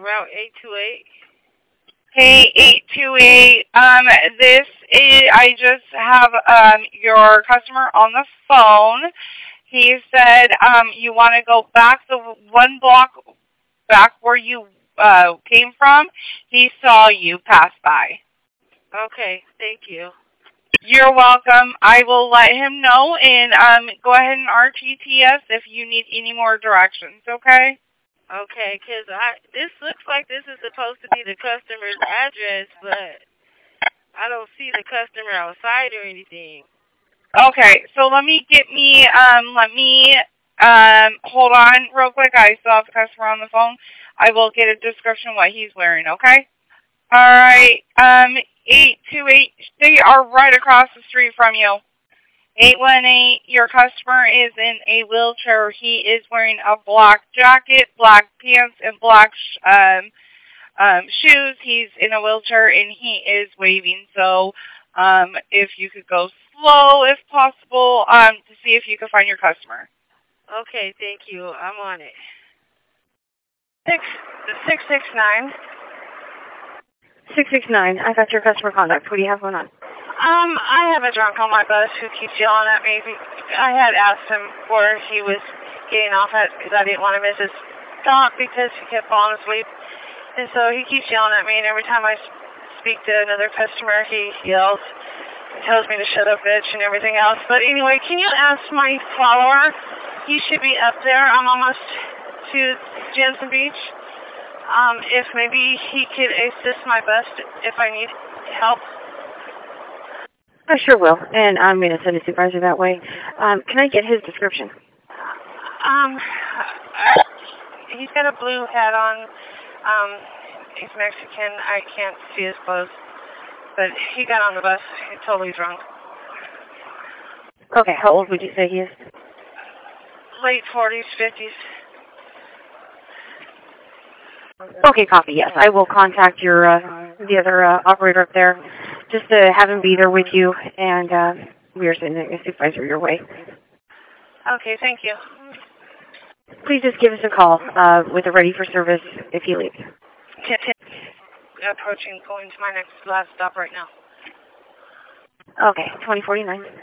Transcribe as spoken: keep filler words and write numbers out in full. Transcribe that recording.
Route eight two eight. Hey, eight two eight. Um, this is, I just have um your customer on the phone. He said um you want to go back the one block back where you uh came from. He saw you pass by. Okay, thank you. You're welcome. I will let him know, and um go ahead and R T T S if you need any more directions. Okay. Okay, 'cause I this looks like this is supposed to be the customer's address, but I don't see the customer outside or anything. Okay, so let me get me um let me um hold on real quick. I still have the customer on the phone. I will get a description of what he's wearing. Okay. All right. Um, eight two eight. They are right across the street from you. Eight one eight. Your customer is in a wheelchair. He is wearing a black jacket, black pants, and black sh um um shoes. He's in a wheelchair and he is waving. So, um, if you could go slow, if possible, um, to see if you can find your customer. Okay, thank you. I'm on it. Six six six nine. Six six nine. I got your customer contact. What do you have going on? Um, I have a drunk on my bus who keeps yelling at me. I had asked him where he was getting off at because I didn't want to miss his stop because he kept falling asleep. And so he keeps yelling at me, and every time I speak to another customer, he yells, tells me to shut up, bitch, and everything else. But anyway, can you ask my follower? He should be up there. I'm almost to Jensen Beach. Um, if maybe he could assist my bus if I need help. I sure will, and I'm going to send a supervisor that way. Um, can I get his description? Um, I, he's got a blue hat on. Um, he's Mexican. I can't see his clothes, but he got on the bus. He's totally drunk. Okay, how old would you say he is? Late forties, fifties. Okay, copy. Yes, I will contact your uh, the other uh, operator up there, just to have him be there with you, and uh, we are sending a supervisor your way. Okay, thank you. Please just give us a call uh, with a ready for service if he leaves. Approaching, going to my next last stop right now. Okay, twenty forty-nine.